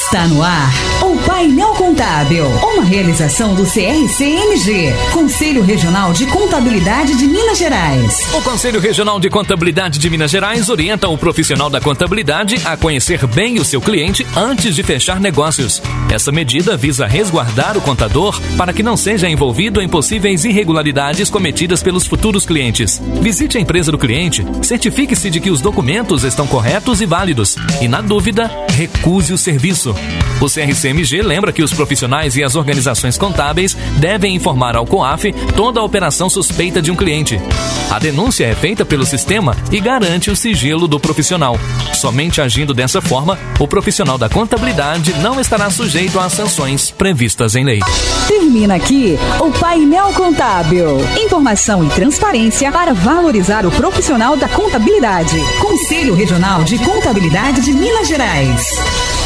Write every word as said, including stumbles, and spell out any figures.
Está no ar o Painel Contábil, uma realização do C R C M G, Conselho Regional de Contabilidade de Minas Gerais. O Conselho Regional de Contabilidade de Minas Gerais orienta o profissional da contabilidade a conhecer bem o seu cliente antes de fechar negócios. Essa medida visa resguardar o contador para que não seja envolvido em possíveis irregularidades cometidas pelos futuros clientes. Visite a empresa do cliente, certifique-se de que os documentos estão corretos e válidos e, na dúvida, recuse o serviço. O C R C M G lembra que os profissionais e as organizações contábeis devem informar ao COAF toda a operação suspeita de um cliente. A denúncia é feita pelo sistema e garante o sigilo do profissional. Somente agindo dessa forma, o profissional da contabilidade não estará sujeito às sanções previstas em lei. Termina aqui o Painel Contábil. Informação e transparência para valorizar o profissional da contabilidade. Conselho Regional de Contabilidade de Minas Gerais.